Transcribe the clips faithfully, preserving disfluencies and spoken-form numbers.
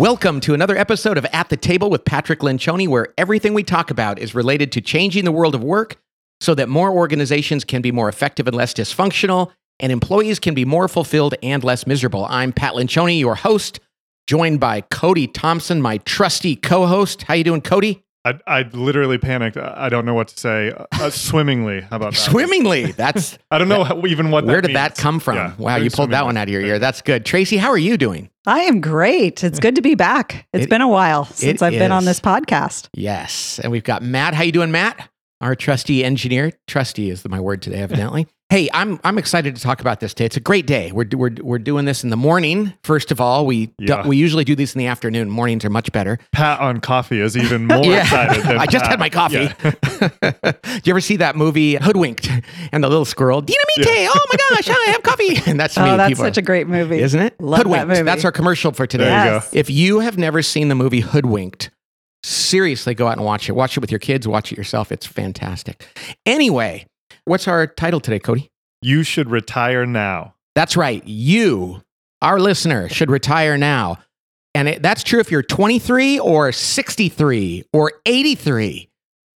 Welcome to another episode of At the Table with Patrick Lencioni, where everything we talk about is related to changing the world of work so that more organizations can be more effective and less dysfunctional, and employees can be more fulfilled and less miserable. I'm Pat Lencioni, your host, joined by Cody Thompson, my trusty co-host. How you doing, Cody? I, I literally panicked. I don't know what to say. Uh, swimmingly. How about that? Swimmingly. That's. I don't know how, even what that Where did means. that come from? Yeah, wow, you pulled that one out of your ear. That's good. Tracy, how are you doing? I am great. It's good to be back. It's It- been a while since I've been on is. this podcast. Yes. And we've got Matt. How you doing, Matt? Our trusty engineer. Trusty is my word today, evidently. Hey, I'm I'm excited to talk about this today. It's a great day. We're we're we're doing this in the morning. First of all, we Yeah. do, we usually do these in the afternoon. Mornings are much better. Pat on coffee is even more Yeah. excited than I just Pat. had my coffee. Yeah. Do you ever see that movie Hoodwinked and the little squirrel? Dinamite! Yeah. Oh my gosh, I have coffee. And that's me. Oh, that's People such are- a great movie. isn't it? Love that Hoodwinked. movie. That's our commercial for today. There you Yes. go. If you have never seen the movie Hoodwinked, seriously go out and watch it. Watch it with your kids. Watch it yourself. It's fantastic. Anyway, what's our title today, Cody? You should retire now. That's right. You, our listener, should retire now. And it, that's true if you're twenty-three or sixty-three or eighty-three.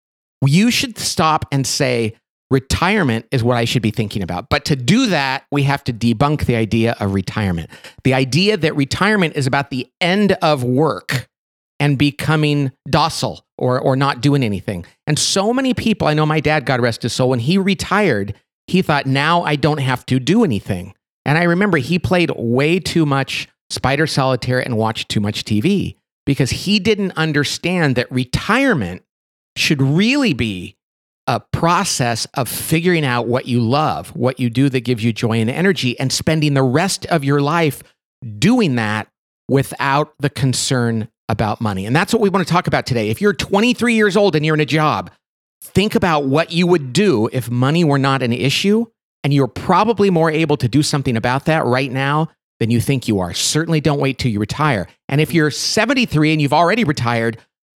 You should stop and say, retirement is what I should be thinking about. But to do that, we have to debunk the idea of retirement. The idea that retirement is about the end of work and becoming docile or, or not doing anything. And so many people, I know my dad, God rest his soul, when he retired, he thought, now I don't have to do anything. And I remember he played way too much Spider Solitaire and watched too much T V because he didn't understand that retirement should really be a process of figuring out what you love, what you do that gives you joy and energy, and spending the rest of your life doing that without the concern about money. And that's what we want to talk about today. If you're twenty-three years old and you're in a job, think about what you would do if money were not an issue, and you're probably more able to do something about that right now than you think you are. Certainly don't wait till you retire. And if you're seventy-three and you've already retired,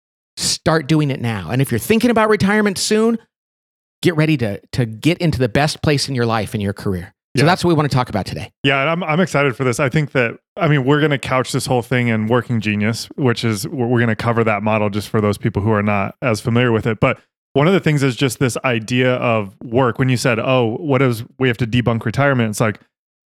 start doing it now. And if you're thinking about retirement soon, get ready to, to get into the best place in your life and your career. So Yeah. that's what we want to talk about today. Yeah, and I'm I'm excited for this. I think that I mean we're going to couch this whole thing in Working Genius, which is we're going to cover that model just for those people who are not as familiar with it. But one of the things is just this idea of work. When you said, "Oh, what is we have to debunk retirement?" It's like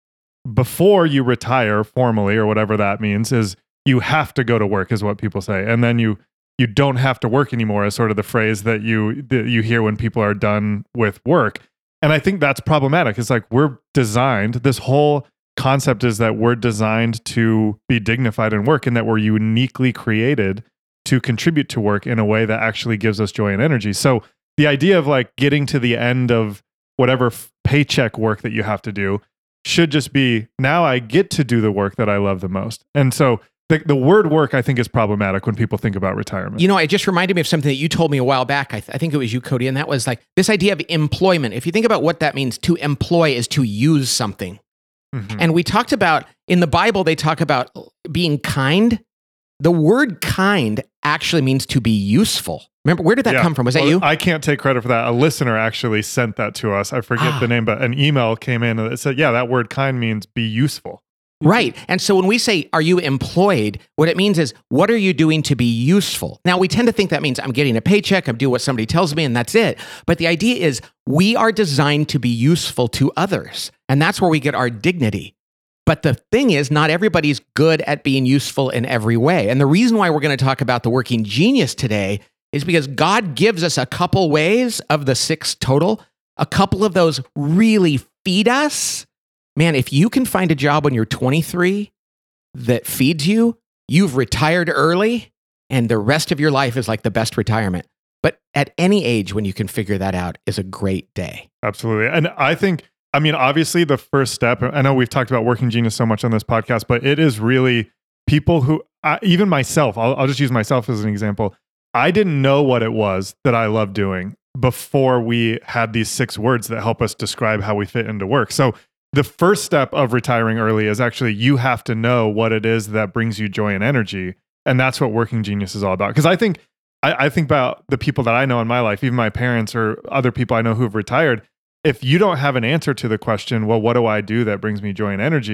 before you retire formally or whatever that means is you have to go to work is what people say, and then you you don't have to work anymore is sort of the phrase that you that you hear when people are done with work. And I think that's problematic. It's like we're designed, this whole concept is that we're designed to be dignified in work and that we're uniquely created to contribute to work in a way that actually gives us joy and energy. So the idea of like getting to the end of whatever f- paycheck work that you have to do should just be, now I get to do the work that I love the most. And so the, the word work, I think, is problematic when people think about retirement. You know, it just reminded me of something that you told me a while back. I, th- I think it was you, Cody, and that was like this idea of employment. If you think about what that means, to employ is to use something. Mhm. And we talked about, in the Bible, they talk about being kind. The word kind actually means to be useful. Remember, where did that Yeah. come from? Was that Well, you? I can't take credit for that. A listener actually sent that to us. I forget Ah. the name, but an email came in and it said, yeah, that word kind means be useful. Right. And so when we say, are you employed? What it means is, what are you doing to be useful? Now, we tend to think that means I'm getting a paycheck, I'm doing what somebody tells me, and that's it. But the idea is we are designed to be useful to others. And that's where we get our dignity. But the thing is, not everybody's good at being useful in every way. And the reason why we're going to talk about the working genius today is because God gives us a couple ways of the six total. A couple of those really feed us. Man, if you can find a job when you're twenty-three that feeds you, you've retired early, and the rest of your life is like the best retirement. But at any age, when you can figure that out, is a great day. Absolutely. And I think, I mean, obviously the first step, I know we've talked about Working Genius so much on this podcast, but it is really people who, uh, even myself, I'll, I'll just use myself as an example. I didn't know what it was that I love doing before we had these six words that help us describe how we fit into work. So the first step of retiring early is actually you have to know what it is that brings you joy and energy. And that's what Working Genius is all about. Because I think I, I think about the people that I know in my life, even my parents or other people I know who have retired. If you don't have an answer to the question, well, what do I do that brings me joy and energy?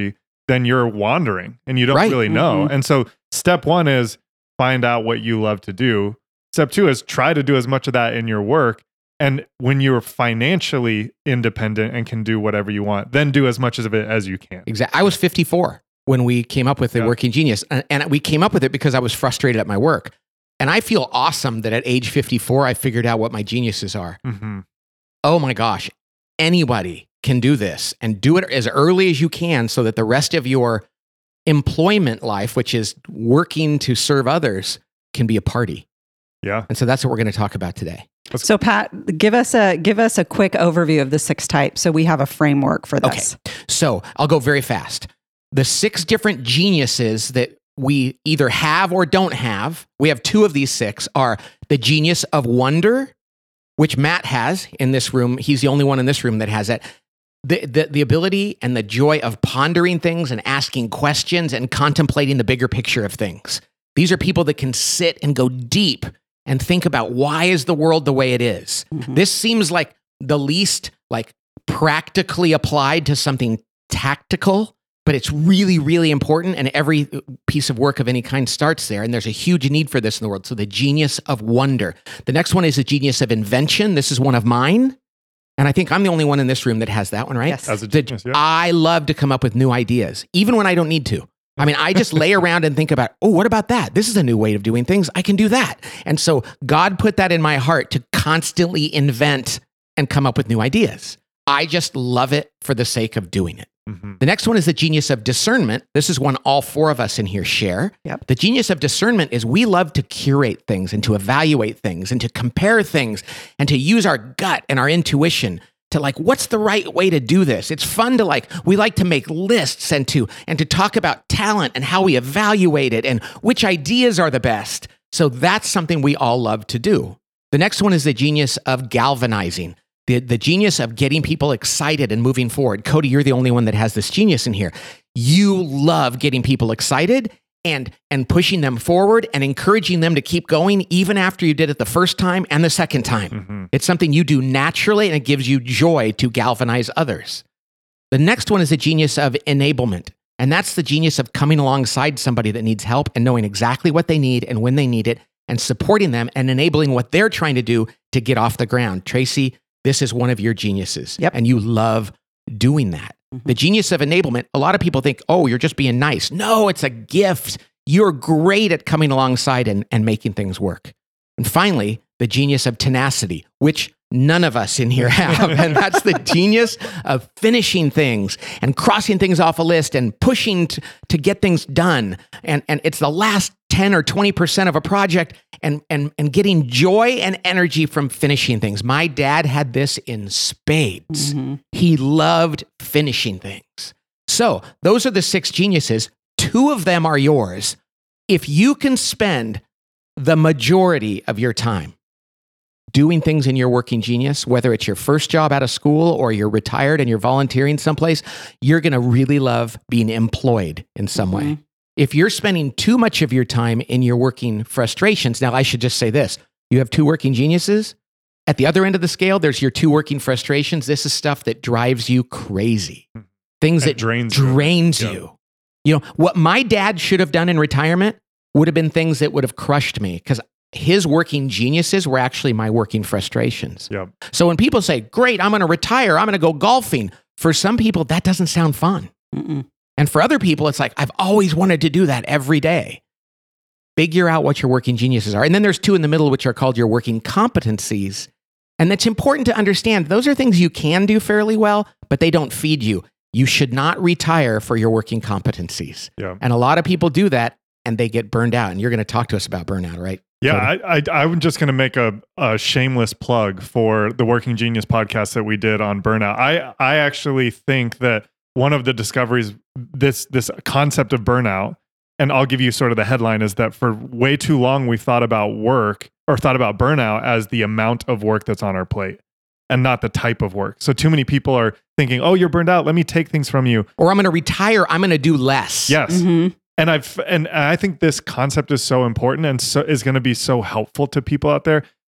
then you're wandering and you don't Right. really know. Mhm. And so step one is find out what you love to do. Step two is try to do as much of that in your work. And when you're financially independent and can do whatever you want, then do as much of it as you can. Exactly. I was fifty-four when we came up with the Yeah. Working Genius. And, and we came up with it because I was frustrated at my work. And I feel awesome that at age fifty-four, I figured out what my geniuses are. Mm-hmm. Oh my gosh, anybody can do this and do it as early as you can so that the rest of your employment life, which is working to serve others, can be a party. Yeah. And so that's what we're going to talk about today. So Pat, give us a give us a quick overview of the six types so we have a framework for this. Okay. So I'll go very fast. The six different geniuses that we either have or don't have, we have two of these six, are the genius of wonder, which Matt has in this room. He's the only one in this room that has that. The, the, the ability and the joy of pondering things and asking questions and contemplating the bigger picture of things. These are people that can sit and go deep and think about, why is the world the way it is? Mhm. This seems like the least like practically applied to something tactical, but it's really, really important. And every piece of work of any kind starts there. And there's a huge need for this in the world. So the genius of wonder. The next one is the genius of invention. This is one of mine. And I think I'm the only one in this room that has that one, right? Yes. As a The- genius, yeah. I love to come up with new ideas, even when I don't need to. I mean, I just lay around and think about, oh, what about that? This is a new way of doing things. I can do that. And so God put that in my heart to constantly invent and come up with new ideas. I just love it for the sake of doing it. Mhm. The next one is the genius of discernment. This is one all four of us in here share. Yep. The genius of discernment is we love to curate things and to evaluate things and to compare things and to use our gut and our intuition to like, what's the right way to do this? It's fun to like, we like to make lists and to, and to talk about talent and how we evaluate it and which ideas are the best. So that's something we all love to do. The next one is the genius of galvanizing. The, the genius of getting people excited and moving forward. Cody, you're the only one that has this genius in here. You love getting people excited and, and pushing them forward and encouraging them to keep going even after you did it the first time and the second time. Mhm. It's something you do naturally and it gives you joy to galvanize others. The next one is the genius of enablement. And that's the genius of coming alongside somebody that needs help and knowing exactly what they need and when they need it and supporting them and enabling what they're trying to do to get off the ground. Tracy, this is one of your geniuses. Yep. And you love doing that. Mhm. The genius of enablement, a lot of people think, oh, you're just being nice. No, it's a gift. You're great at coming alongside and, and making things work. And finally, the genius of tenacity, which none of us in here have. And that's the genius of finishing things and crossing things off a list and pushing to, to get things done. And, and it's the last ten or twenty percent of a project and, and, and getting joy and energy from finishing things. My dad had this in spades. Mhm. He loved finishing things. So those are the six geniuses. Two of them are yours. If you can spend the majority of your time doing things in your working genius, whether it's your first job out of school or you're retired and you're volunteering someplace, you're going to really love being employed in some way. Mhm. If you're spending too much of your time in your working frustrations, now I should just say this, you have two working geniuses. At the other end of the scale, there's your two working frustrations. This is stuff that drives you crazy. Things And that drains you. drains Yeah. you. You know, what my dad should have done in retirement would have been things that would have crushed me because his working geniuses were actually my working frustrations. Yeah. So when people say, great, I'm going to retire, I'm going to go golfing, for some people, that doesn't sound fun. Mm-mm. And for other people, it's like, I've always wanted to do that every day. Figure out what your working geniuses are. And then there's two in the middle, which are called your working competencies. And that's important to understand. Those are things you can do fairly well, but they don't feed you. You should not retire for your working competencies. Yeah. And a lot of people do that and they get burned out. And you're going to talk to us about burnout, right? Yeah, I, I, I'm just going to make a, a shameless plug for the Working Genius podcast that we did on burnout. I, I actually think that one of the discoveries, this this concept of burnout, and I'll give you sort of the headline, is that for way too long we thought about work or thought about burnout as the amount of work that's on our plate and not the type of work. So too many people are thinking, oh, you're burned out, let me take things from you. Or I'm going to retire, I'm going to do less. Yes. Mhm. And I've and I think this concept is so important and so is going to be so helpful to people out there.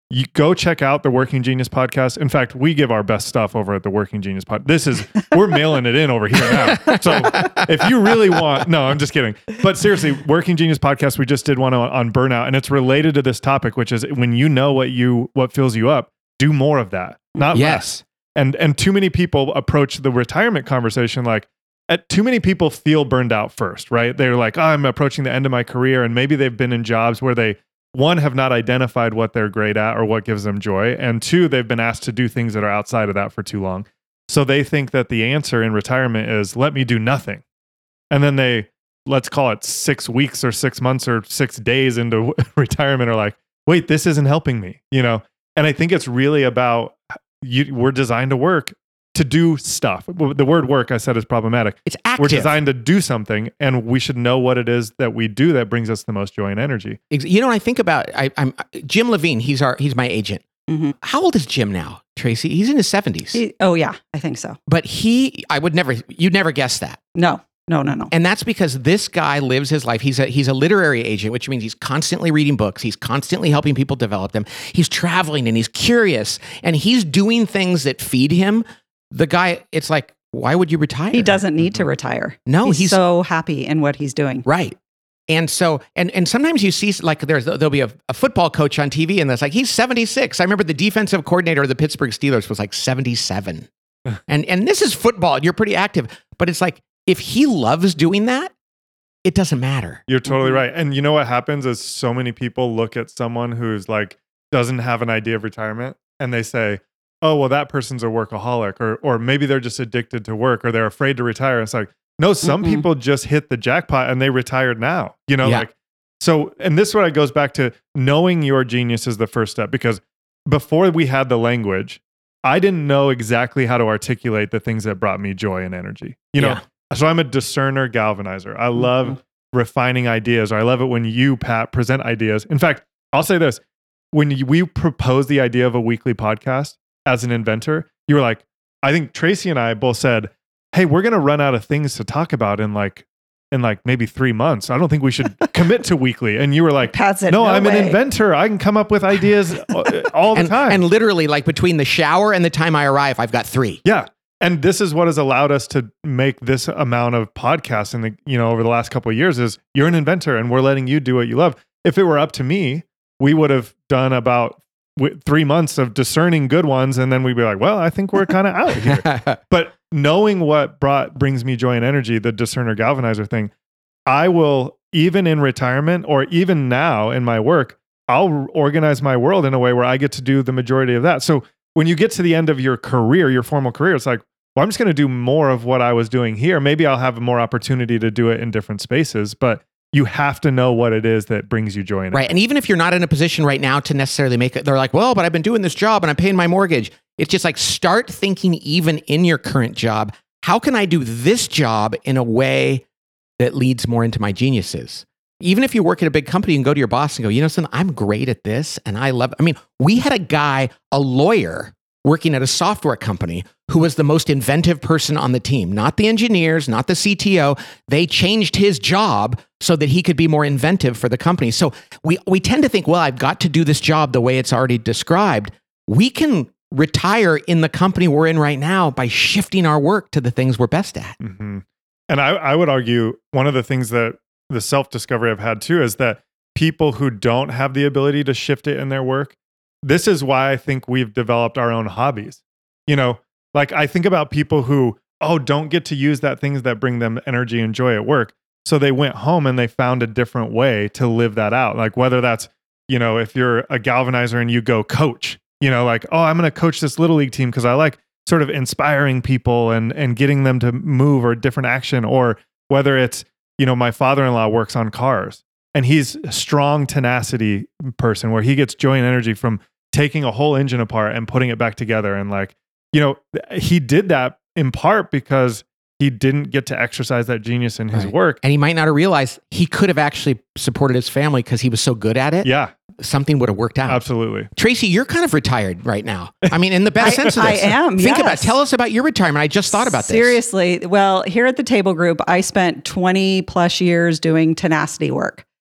you go check out the Working Genius podcast. In fact, we give our best stuff over at the Working Genius pod. This is, we're mailing it in over here now. So if you really want, no, I'm just kidding. But seriously, Working Genius podcast, we just did one on, on burnout, and it's related to this topic, which is when you know what you, what fills you up, do more of that, not Yes. less. And, and too many people approach the retirement conversation like, at, too many people feel burned out first, right? They're like, oh, I'm approaching the end of my career. And maybe they've been in jobs where they, one, have not identified what they're great at or what gives them joy. And two, they've been asked to do things that are outside of that for too long. So they think that the answer in retirement is, let me do nothing. And then they, let's call it six weeks or six months or six days into retirement are like, wait, this isn't helping me, you know? And I think it's really about, you, we're designed to work, to do stuff. The word work, I said, is problematic. It's active. We're designed to do something, and we should know what it is that we do that brings us the most joy and energy. You know, I think about I, I'm Jim Levine. He's our he's my agent. Mm-hmm. How old is Jim now, Tracy? He's in his seventies. He, oh yeah, I think so. But he, I would never, you'd never guess that. No, no, no, no. And that's because this guy lives his life. He's a he's a literary agent, which means he's constantly reading books. He's constantly helping people develop them. He's traveling and he's curious and he's doing things that feed him. The guy, it's like, why would you retire? He doesn't need to retire. No, he's, he's so happy in what he's doing. Right. And so, and and sometimes you see like there's there'll be a, a football coach on T V and that's like, he's seventy-six. I remember the defensive coordinator of the Pittsburgh Steelers was like seventy-seven. and and this is football. You're pretty active. But it's like, if he loves doing that, it doesn't matter. You're totally right. And you know what happens is so many people look at someone who's like, doesn't have an idea of retirement and they say, oh, well, that person's a workaholic, or or maybe they're just addicted to work, or they're afraid to retire. It's like, no, some Mm-mm. people just hit the jackpot and they retired now, you know, Yeah. like, so, and this is what it goes back to knowing your genius is the first step, because before we had the language, I didn't know exactly how to articulate the things that brought me joy and energy, you know? Yeah. So I'm a discerner galvanizer. I love Mm-hmm. refining ideas, or I love it when you, Pat, present ideas. In fact, I'll say this, when you, we proposed the idea of a weekly podcast, as an inventor, you were like, I think Tracy and I both said, hey, we're going to run out of things to talk about in like, in like maybe three months. I don't think we should commit to weekly. And you were like, Pat said, no, "No I'm way." an inventor. I can come up with ideas all the and, time. and literally, like between the shower and the time I arrive, I've got three. Yeah. And this is what has allowed us to make this amount of podcasts in the, you know, over the last couple of years is you're an inventor and we're letting you do what you love. If it were up to me, we would have done about w- three months of discerning good ones. And then we'd be like, well, I think we're kind of out here. But knowing what brought, brings me joy and energy, the discerner galvanizer thing, I will, even in retirement or even now in my work, I'll organize my world in a way where I get to do the majority of that. So when you get to the end of your career, your formal career, it's like, well, I'm just going to do more of what I was doing here. Maybe I'll have more opportunity to do it in different spaces, but you have to know what it is that brings you joy. Right. And even if you're not in a position right now to necessarily make it, they're like, well, but I've been doing this job and I'm paying my mortgage. It's just like, start thinking even in your current job, how can I do this job in a way that leads more into my geniuses? Even if you work at a big company and go to your boss and go, you know something, I'm great at this and I love it. I mean, we had a guy, a lawyer working at a software company who was the most inventive person on the team, not the engineers, not the C T O. They changed his job so that he could be more inventive for the company. So we, we tend to think, well, I've got to do this job the way it's already described. We can retire in the company we're in right now by shifting our work to the things we're best at. Mm-hmm. And I, I would argue one of the things that the self-discovery I've had too is that people who don't have the ability to shift it in their work, this is why I think we've developed our own hobbies. You know, like I think about people who, oh, don't get to use that things that bring them energy and joy at work. So they went home and they found a different way to live that out. Like whether that's, you know, if you're a galvanizer and you go coach, you know, like, oh, I'm going to coach this little league team because I like sort of inspiring people and and getting them to move or different action. Or whether it's, you know, my father-in-law works on cars and he's a strong tenacity person where he gets joy and energy from taking a whole engine apart and putting it back together. And like, you know, he did that in part because he didn't get to exercise that genius in his Right. work. And he might not have realized he could have actually supported his family because he was so good at it. Yeah, Something would have worked out. absolutely. Tracy, you're kind of retired right now. I mean, in the best I- sense of I this. am, Think about, yes. tell us about your retirement. I just thought about this. Seriously. Well, here at the Table Group, I spent twenty plus years doing tenacity work.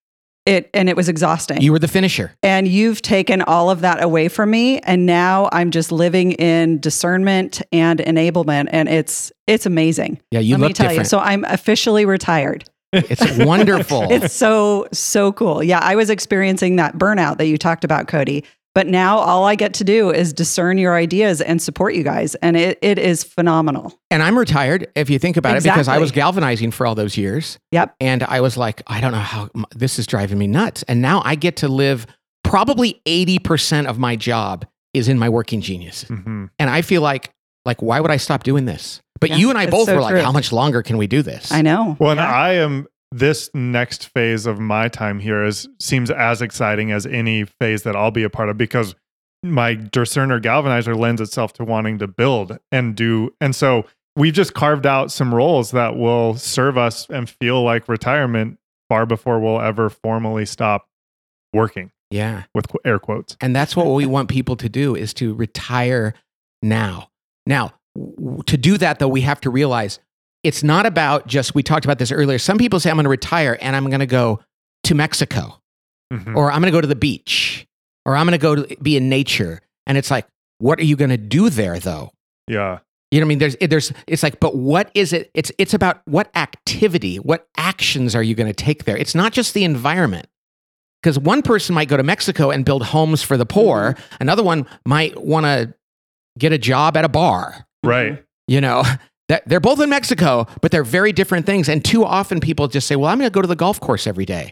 It and it was exhausting. You were the finisher. And you've taken all of that away from me, and now I'm just living in discernment and enablement, and it's it's amazing. Yeah, you Let look me tell different. you. So I'm officially retired. It's wonderful. It's so so cool. Yeah, I was experiencing that burnout that you talked about, Cody. But now all I get to do is discern your ideas and support you guys, and it, it is phenomenal. And I'm retired, if you think about it, because I Exactly. was galvanizing for all those years. Yep. And I was like, I don't know how this is driving me nuts. And now I get to live probably eighty percent of my job is in my working genius. Mhm. And I feel like, like, why would I stop doing this? But Yeah, you and I it's both so were like, true. how much longer can we do this? I know. Well, and Yeah. I am this next phase of my time here is seems as exciting as any phase that I'll be a part of, because my discerner galvanizer lends itself to wanting to build and do. And so we've just carved out some roles that will serve us and feel like retirement far before we'll ever formally stop working, Yeah. with qu- air quotes. And that's what we want people to do, is to retire now. Now, w- to do that, though, we have to realize it's not about just, we talked about this earlier. Some people say, I'm going to retire and I'm going to go to Mexico, Mhm. or I'm going to go to the beach, or I'm going to go to be in nature. And it's like, what are you going to do there, though? Yeah. You know what I mean? There's, there's, it's like, but what is it? It's, it's about what activity, what actions are you going to take there? It's not just the environment. Because one person might go to Mexico and build homes for the poor. Another one might want to get a job at a bar. Right. You know, that they're both in Mexico, but they're very different things. And too often people just say, well, I'm going to go to the golf course every day.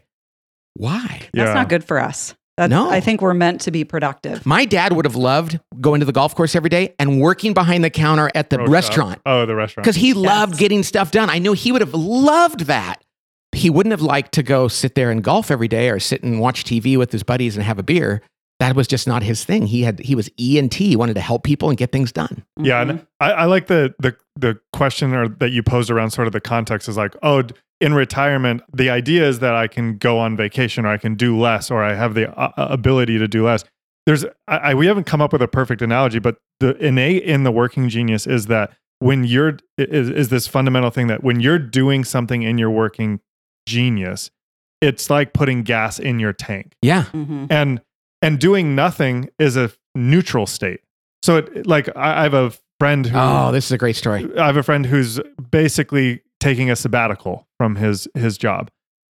Why? That's Yeah. not good for us. That's, No. I think we're meant to be productive. My dad would have loved going to the golf course every day and working behind the counter at the Pro shop. restaurant, Oh, the restaurant. because he loved Yes. getting stuff done. I know he would have loved that. He wouldn't have liked to go sit there and golf every day or sit and watch T V with his buddies and have a beer. That was just not his thing. He had he was E and T. He wanted to help people and get things done. Yeah, Mhm. and I, I like the the the question or that you posed around sort of the context is like, oh, d- in retirement, the idea is that I can go on vacation or I can do less or I have the uh, ability to do less. There's, I, I we haven't come up with a perfect analogy, but the innate in the working genius is that when you're is is this fundamental thing that when you're doing something in your working genius, it's like putting gas in your tank. Yeah. Mhm. and and doing nothing is a neutral state. So it, like I, I have a friend who Oh, this is a great story. I have a friend who's basically taking a sabbatical from his his job,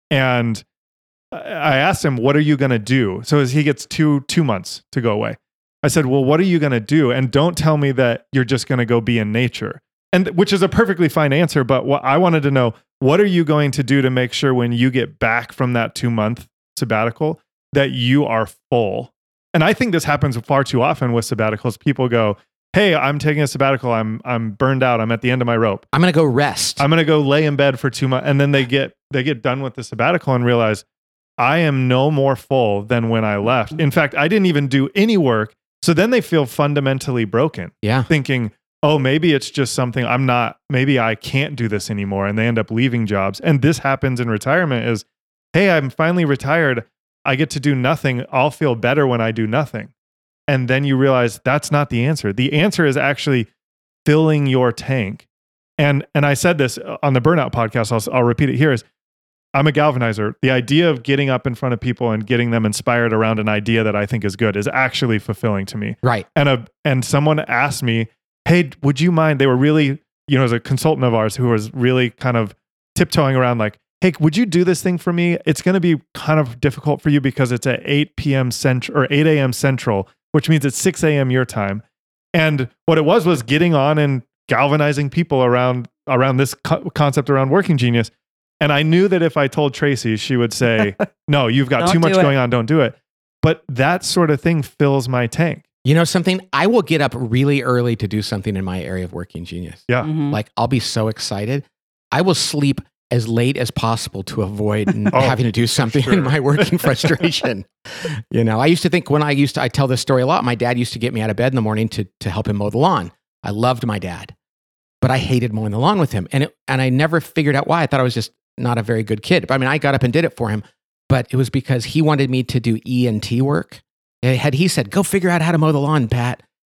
and I I asked him, "What are you going to do?" So as he gets two two months to go away, I said, "Well, what are you going to do? And don't tell me that you're just going to go be in nature." And which is a perfectly fine answer, but what I wanted to know, what are you going to do to make sure when you get back from that two month sabbatical that you are full? And I think this happens far too often with sabbaticals. People go, "Hey, I'm taking a sabbatical. I'm I'm burned out. I'm at the end of my rope. I'm going to go rest. I'm going to go lay in bed for two months." And then they get they get done with the sabbatical and realize, I am no more full than when I left. In fact, I didn't even do any work. So then they feel fundamentally broken, yeah. thinking, oh, maybe it's just something I'm not, maybe I can't do this anymore. And they end up leaving jobs. And this happens in retirement is, hey, I'm finally retired. I get to do nothing. I'll feel better when I do nothing. And then you realize that's not the answer. The answer is actually filling your tank. And and I said this on the Burnout podcast, I'll, I'll repeat it here, is I'm a galvanizer. The idea of getting up in front of people and getting them inspired around an idea that I think is good is actually fulfilling to me. Right. And a and someone asked me, hey, would you mind? They were really, you know, as a consultant of ours who was really kind of tiptoeing around like, hey, would you do this thing for me? It's going to be kind of difficult for you because it's at eight p.m. Central or eight a.m. Central, which means it's six a.m. your time. And what it was was getting on and galvanizing people around around this co- concept around working genius. And I knew that if I told Tracy, she would say, no, you've got Don't too much do it. going on. Don't do it. But that sort of thing fills my tank. You know something? I will get up really early to do something in my area of working genius. Yeah. Mhm. Like, I'll be so excited. I will sleep as late as possible to avoid n- Oh, having to do something sure. in my working frustration. You know, I used to think when I used to, I tell this story a lot. My dad used to get me out of bed in the morning to, to help him mow the lawn. I loved my dad, but I hated mowing the lawn with him. And it, and I never figured out why. I thought I was just not a very good kid. But I mean, I got up and did it for him, but it was because he wanted me to do E and T work. Eh, Had he said, go figure out how to mow the lawn, Pat,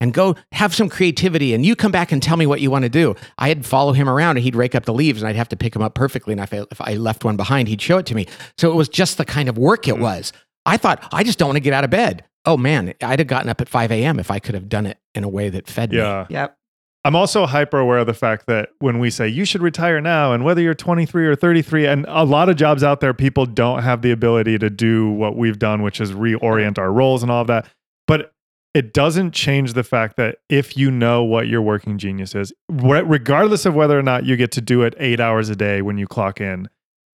and go have some creativity. And you come back and tell me what you want to do. I'd follow him around and he'd rake up the leaves and I'd have to pick them up perfectly. And if I, if I left one behind, he'd show it to me. So it was just the kind of work it was. I thought, I just don't want to get out of bed. Oh man, I'd have gotten up at five a.m. if I could have done it in a way that fed Yeah. me. Yep. I'm also hyper aware of the fact that when we say you should retire now, and whether you're twenty-three or thirty-three, and a lot of jobs out there, people don't have the ability to do what we've done, which is reorient our roles and all of that. But it doesn't change the fact that if you know what your working genius is, regardless of whether or not you get to do it eight hours a day when you clock in,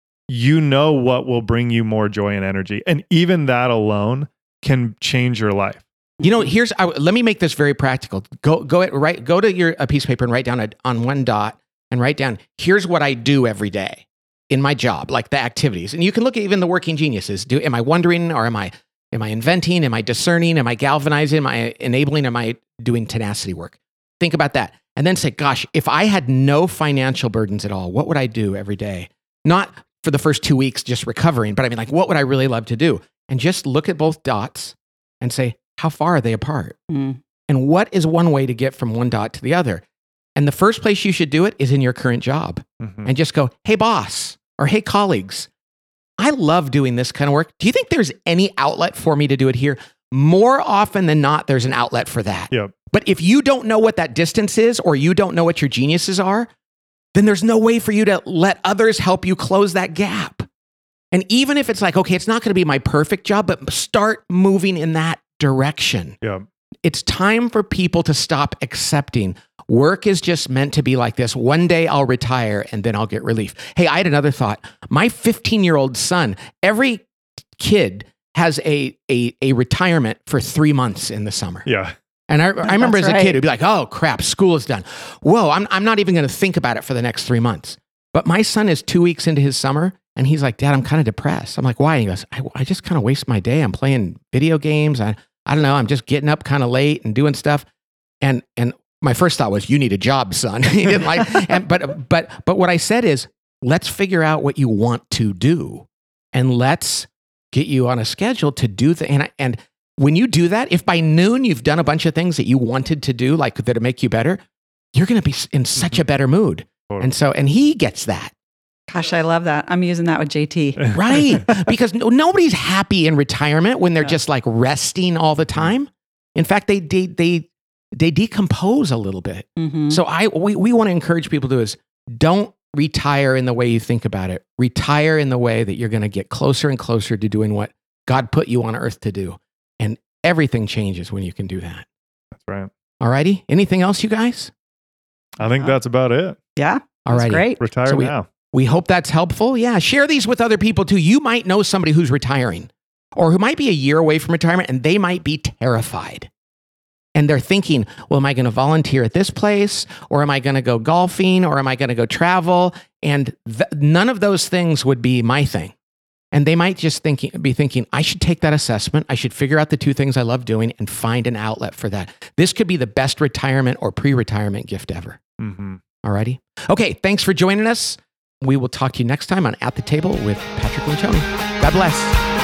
you know what will bring you more joy and energy. And even that alone can change your life. You know, here's, I, let me make this very practical. Go, go, at, right, go to your a piece of paper and write down a, on one dot and write down, here's what I do every day in my job, like the activities. And you can look at even the working geniuses. Do, am I wondering, or am I, am I inventing? Am I discerning? Am I galvanizing? Am I enabling? Am I doing tenacity work? Think about that. And then say, gosh, if I had no financial burdens at all, what would I do every day? Not for the first two weeks, just recovering, but I mean, like, what would I really love to do? And just look at both dots and say, how far are they apart? Mm. And what is one way to get from one dot to the other? And the first place you should do it is in your current job. Mm-hmm. And just go, hey, boss, or hey, colleagues, I love doing this kind of work. Do you think there's any outlet for me to do it here? More often than not, there's an outlet for that. Yep. But if you don't know what that distance is, or you don't know what your geniuses are, then there's no way for you to let others help you close that gap. And even if it's like, okay, it's not going to be my perfect job, but start moving in that direction. Yeah. It's time for people to stop accepting work is just meant to be like this. One day I'll retire and then I'll get relief. Hey, I had another thought. My fifteen-year-old son, every kid has a, a, a retirement for three months in the summer. Yeah. And I, I remember as That's a right. kid, it'd be like, oh crap, school is done. Whoa, I'm, I'm not even going to think about it for the next three months. But my son is two weeks into his summer and he's like, Dad, I'm kind of depressed. I'm like, why? And he goes, I, I just kind of waste my day. I'm playing video games. I, I don't know. I'm just getting up kind of late and doing stuff. And, and my first thought was, you need a job, son. He didn't like, and, but, but, but what I said is, let's figure out what you want to do and let's get you on a schedule to do the, and, and when you do that, if by noon you've done a bunch of things that you wanted to do, like that make you better, you're going to be in such Mm-hmm. a better mood. Totally. And so, and he gets that. Gosh, I love that. I'm using that with J T. Right. Because no, nobody's happy in retirement when they're Yeah. just like resting all the time. In fact, they, they, they, they decompose a little bit. Mm-hmm. So I, we, we want to encourage people to do is don't retire in the way you think about it. Retire in the way that you're going to get closer and closer to doing what God put you on earth to do. And everything changes when you can do that. That's right. All righty. Anything else, you guys? I think that's about it. Yeah, All that's righty. great. Retire So we- now. We hope that's helpful. Yeah, share these with other people too. You might know somebody who's retiring or who might be a year away from retirement and they might be terrified. And they're thinking, well, am I going to volunteer at this place? Or am I going to go golfing? Or am I going to go travel? And th- none of those things would be my thing. And they might just thinking, be thinking, I should take that assessment. I should figure out the two things I love doing and find an outlet for that. This could be the best retirement or pre-retirement gift ever. Mm-hmm. All righty. Okay, thanks for joining us. We will talk to you next time on At the Table with Patrick Lencioni. God bless.